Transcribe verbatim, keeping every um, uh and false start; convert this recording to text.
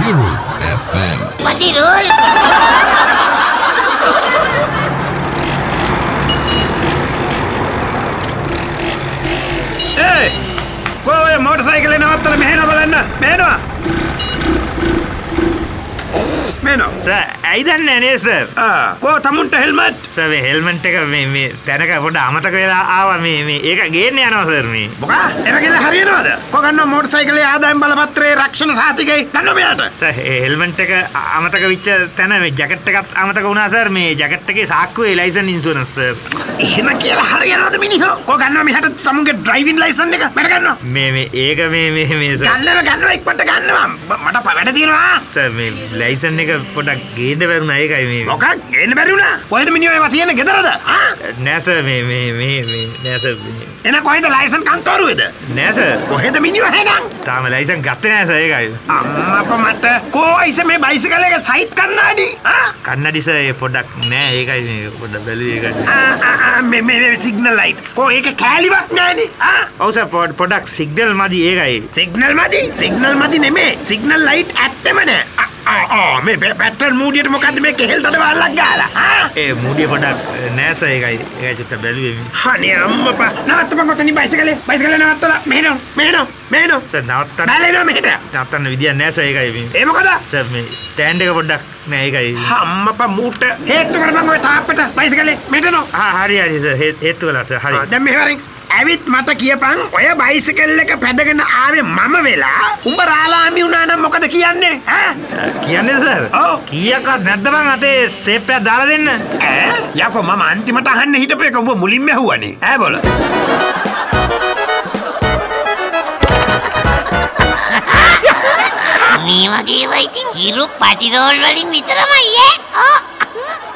Guru F M. Patirul. Hey, kau yang motorcycle ni nawat telah mehna balana, mehna. Mehna. Sir, I don't know, sir. Ah, kau tamun ta helmet. Sir, මේ helmet එක මේ මේ තැනක පොඩ්ඩ අමතක වෙලා ආවා මේ මේ ඒක ගේන්න යනවා sir මේ. මොකා? එව කියලා හරියනවද? කෝ ගන්න motorcycle ආදායම් බලපත්‍රයේ රක්ෂණ සහතිකේ ගන්න මෙයාට. Sir, helmet එක අමතක වෙච්ච තැන මේ ජැකට් එකත් අමතක වුණා sir. මේ ජැකට් එකේ සාක්කුවේ license insurance sir. එහෙම කියලා හරියනවද මිනිහෝ? කෝ ගන්නවා මෙහාට තමුන්ගේ driving license එක මට ගන්නවා. මේ මේ ඒක මේ මේ මේ sir. ගන්නව ගන්නවා ඉක්මනට ගන්නවා. මට වැඩ තියෙනවා. sir මේ license එක පොඩ්ඩක් ගේන්න බැරුණා ඒකයි මේ. මොකක් ගේන්න බැරි වුණා? කොහෙද මිනිහෝ ඒවා තියෙන්නේ ගෙදරද? ආ? නෑ sir මේ මේ මේ මේ නෑ sir. එන කොහෙද license කන්තරුවේද? නෑ sir. කොහෙද මිනිහෝ එහෙනම්? තාම license ගත්තේ නෑ sir ඒකයි. අම්මා මට කෝ අයිස මේ බයිසිකල් එක සයිට් කන්නාඩි? ආ? කන්නඩි sir ඒ පොඩ්ඩක් නෑ ඒකයි මේ පොඩ්ඩක් බැලුවේ ඒකයි. ආ ආ මේ මේ සිග්නල් ලයිට්. කෝ ඒක කෑලිවත් නෑනේ. ආ? ඔව් sir පොඩ්ඩක් සිග්නල් මදි ඒකයි. සිග්නල් මදි? සිග්නල් මදි නෙමේ. සිග්නල් ලයිට් ඇත්තම නෑ. ආ මේ පැටර්න් මූඩියට මොකද්ද මේ කෙහෙල් තඩ වල්ලක් ගාලා? ආ? ඒ මූඩිය පොඩ්ඩක් නෑ sir ඒකයි. ඒකයි චුට්ටක් බැලුවේ මේ. හනේ අම්මපා. නවත්තපන් කොතනින් බයිසිකලේ. බයිසිකලේ නවත්තලා මෙහෙන මෙහෙන මෙහෙන. sir නවත්තන්න. බැලේනවා මෙහෙට. නවත්තන්න විදියක් නෑ sir ඒකයි මේ. ඒ මොකද? sir මේ ස්ටෑන්ඩ් එක පොඩ්ඩක් නෑ ඒකයි. අම්මපා මූට හේතු කරපන් ඔය තාප්පට බයිසිකලේ මෙහෙට නෝ. ආ හරි හරි sir හේතු කළා sir හරි. දැන් මෙහෙවරින් ඇවිත් මට කියපන් ඔය බයිසිකල් එක පැදගෙන ආවේ මම වෙලා උඹ රාලාමි වුණා නම් මොකද කියන්නේ ඈ කියන්නේ සර් ඔව් කීයක්වත් නැද්ද බං අතේ සේප්පයක් දාලා දෙන්න ඈ යකෝ මම අන්තිමට අහන්න හිටපු එක උඹ මුලින්ම ඇහුවනේ ඈ බෝල මේ වගේ ඒවා ඉතින් හිරු පටිරෝල් වලින් විතරමයි ඈ. ඔව්.